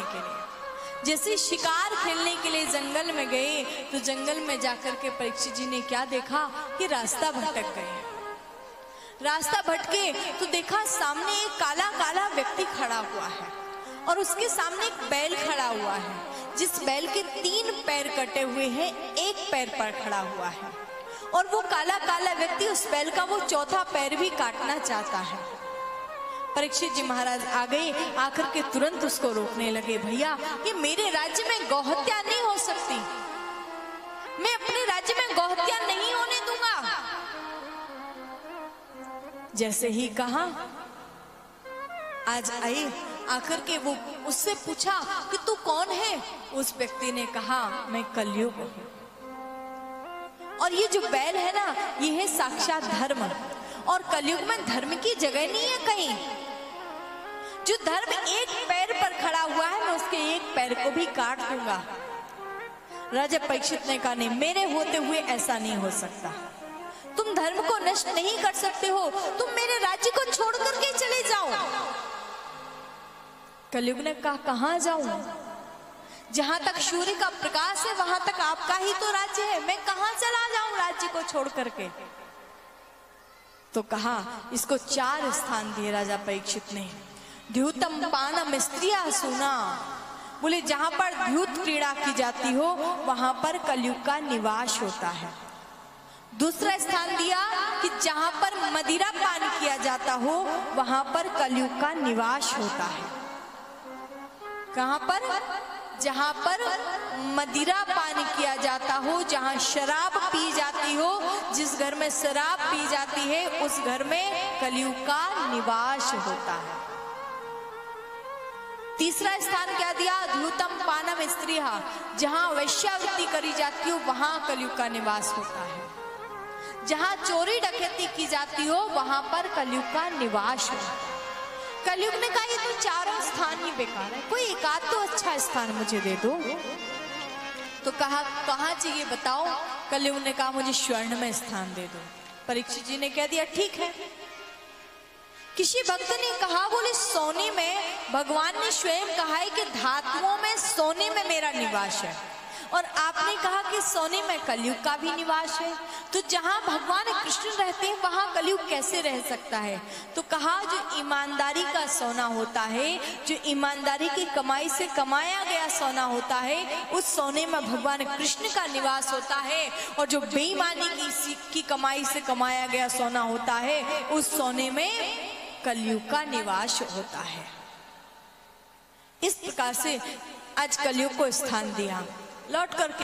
के लिए। जैसे शिकार खेलने के लिए जंगल में गए तो जंगल में जाकर के परीक्षित जी ने क्या देखा कि रास्ता भटक गए। रास्ता भटके तो देखा सामने एक काला काला व्यक्ति खड़ा हुआ है और उसके सामने एक बैल खड़ा हुआ है, जिस बैल के 3 पैर कटे हुए हैं, एक पैर पर खड़ा हुआ है। और वो काला काला व्यक्ति उस बैल का वो चौथा पैर भी काटना चाहता है। परीक्षित जी महाराज आ गए, आकर के तुरंत उसको रोकने लगे। भैया, ये मेरे राज्य में गौहत्या नहीं हो सकती, मैं अपने राज्य में गौहत्या नहीं होने दूंगा। जैसे ही कहा, आज आए, आकर के वो उससे पूछा कि तू कौन है। उस व्यक्ति ने कहा, मैं कलयुग हूं। और ये जो बैल है ना, ये है साक्षात धर्म। और कलयुग में धर्म की जगह नहीं है कहीं। जो धर्म एक पैर पर खड़ा हुआ है, मैं उसके एक पैर को भी काट दूंगा। राजा परीक्षित ने कहा, नहीं, मेरे होते हुए ऐसा नहीं हो सकता। तुम धर्म को नष्ट नहीं कर सकते हो, तुम मेरे राज्य को छोड़ करके चले जाओ। कलयुग ने कहा, कहां जाऊं? जहां तक सूर्य का प्रकाश है वहां तक आपका ही तो राज्य है, मैं कहां चला जाऊं राज्य को छोड़ करके। तो कहा, इसको 4 स्थान दिए राजा परीक्षित ने। द्यूतम पानम स्त्रिया सुना, बोले जहां पर द्यूत क्रीड़ा की जाती हो वहां पर कलयुग का निवास होता है। दूसरा स्थान दिया कि जहां पर मदिरा पान किया जाता हो वहां पर कलयुग का निवास होता है। कहां पर? जहां पर मदिरा पान किया जाता हो, जहां शराब पी जाती हो, जिस घर में शराब पी जाती है उस घर में कलयुग का निवास होता है। तीसरा स्थान क्या दिया? धूतम पानम स्त्रिया, जहां वैश्यावृत्ति करी जाती हो वहां कलयुग का निवास होता है। जहां चोरी डकैती की जाती हो वहां पर कलयुग का निवास हो। कलयुग ने कहा, ये तो 4 स्थान ही बेकार है, कोई एक आध तो अच्छा स्थान मुझे दे दो। तो कहा, कहां चाहिए बताओ? कलयुग ने कहा, मुझे स्वर्ण में स्थान दे दो। परीक्षित जी ने कह दिया, ठीक है। किसी भक्त ने कहा, बोले सोने में, भगवान ने स्वयं कहा है कि धातुओं में सोने में मेरा निवास है, और आपने कहा कि सोने में कलयुग का भी निवास है, तो जहां भगवान कृष्ण रहते हैं वहां कलयुग कैसे रह सकता है? तो कहा, जो ईमानदारी का सोना होता है, जो ईमानदारी की कमाई से कमाया गया सोना होता है, उस सोने में भगवान कृष्ण का निवास होता है। और जो बेईमानी की कमाई से कमाया गया सोना होता है, उस सोने में कलयुग का निवास होता है। इस प्रकार से आज कलयुग को स्थान दिया। लौट करके